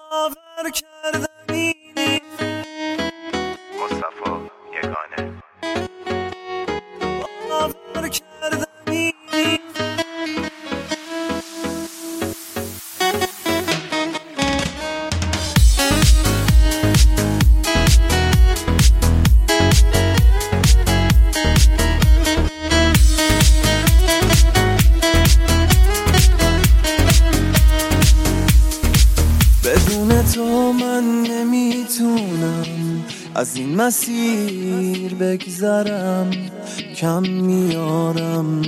باور کردنی نیست. مصطفی یگانه. باور کردنی نیست. بدون تو من نمیتونم از این مسیر بگذرم، کم میارم.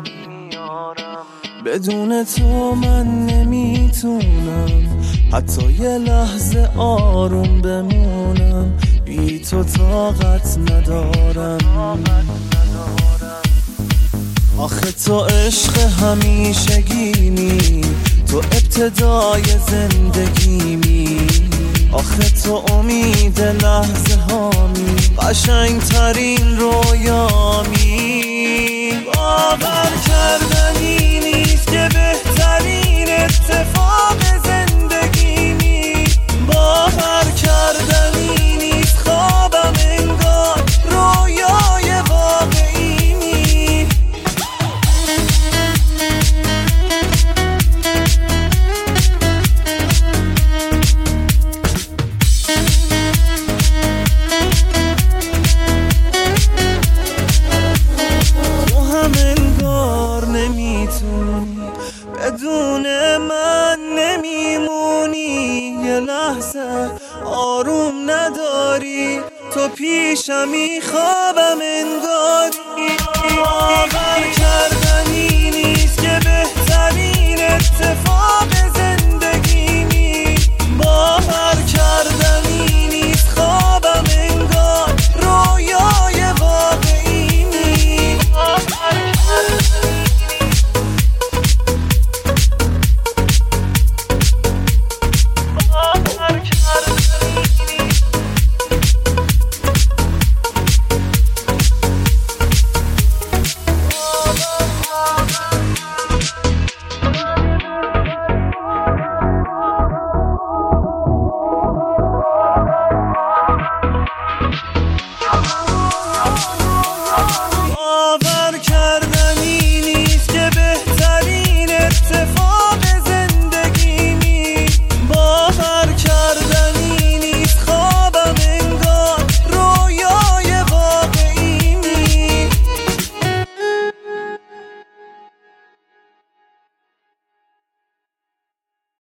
بدون تو من نمیتونم حتی یه لحظه آروم بمونم، بی تو طاقت ندارم. آخه تو عشق همیشگیمی، تو ابتدای زندگیمی. آخه تو امید لحظه هامی، قشنگ ترین رویامی. باور کردنی نیست که بهترین اتفاق زندگیمی. باور کردنی نیست خوابم انگار رویای واقعیمی. بدون من نمیمونی، یه لحظه آروم نداری، تو پیشمی خوابم انگاری. باور